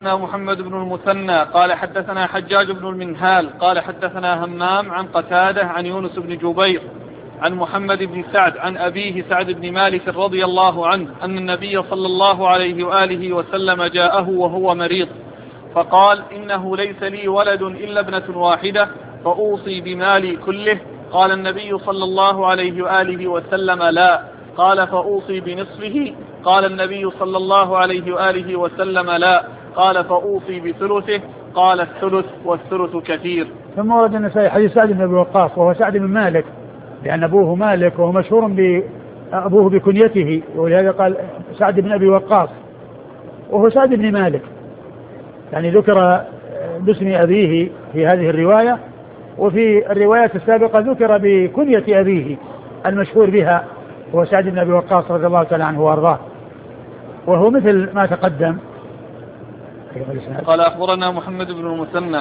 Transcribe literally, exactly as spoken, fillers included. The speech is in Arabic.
محمد بن المثنى قال حدثنا حجاج بن المنهال قال حدثنا همام عن قتادة عن يونس بن جبير عن محمد بن سعد عن أبيه سعد بن مالك رضي الله عنه أن النبي صلى الله عليه وآله وسلم جاءه وهو مريض فقال إنه ليس لي ولد إلا ابنة واحدة فأوصي بمالي كله. قال النبي صلى الله عليه وآله وسلم لا. قال فأوصي بنصفه. قال النبي صلى الله عليه وآله وسلم لا. قال فأوصي بثلثه. قال الثلث والثلث كثير. ثم ورد النسائي حديث سعد بن أبي وقاص وهو سعد بن مالك لأن أبوه مالك وهو مشهور بأبوه بكنيته ولهذا قال سعد بن أبي وقاص وهو سعد بن مالك يعني ذكر باسم أبيه في هذه الرواية وفي الروايات السابقة ذكر بكنية أبيه المشهور بها هو سعد بن أبي وقاص رضي الله تعالى عنه وأرضاه وهو مثل ما تقدم. قال أخبرنا محمد بن المثنى